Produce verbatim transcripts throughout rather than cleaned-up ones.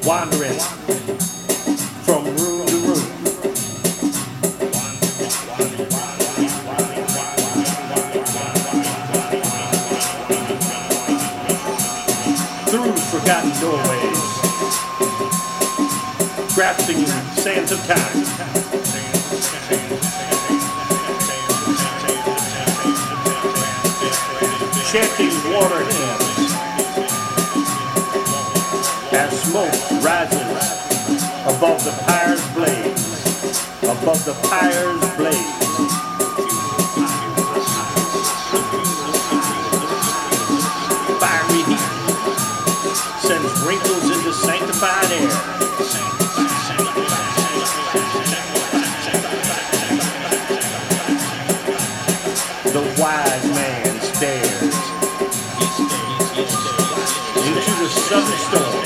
wandering from room to room. Through forgotten doorways, grasping sands of time. Chanting water hymns as smoke rises above the pyre's blaze, above the pyre's blaze. Fiery heat sends wrinkles into sanctified air. The wise man stares into the sudden storm,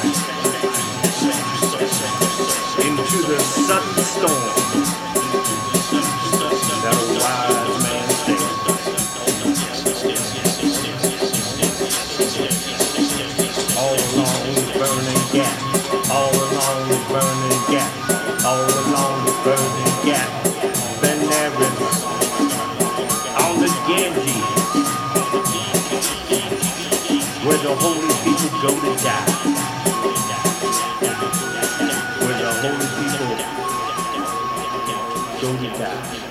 into the sudden storm that a wise man stares. All along the burning gap, all along the burning gap, all along the burning gap, Benerin on the Ganges, where the holy people go to die, where the holy people go to die.